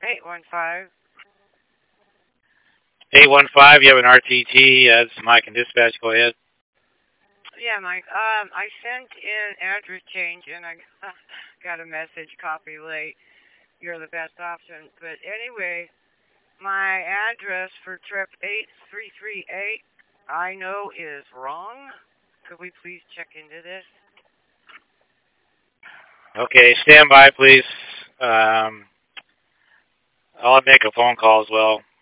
815. 815, you have an RTT. It's Mike and Dispatch. Go ahead. Yeah, Mike. I sent in address change and I got a message copy late. You're the best option. But anyway, my address for trip 8338 I know is wrong. Could we please check into this? Okay, stand by, please. I'll make a phone call as well.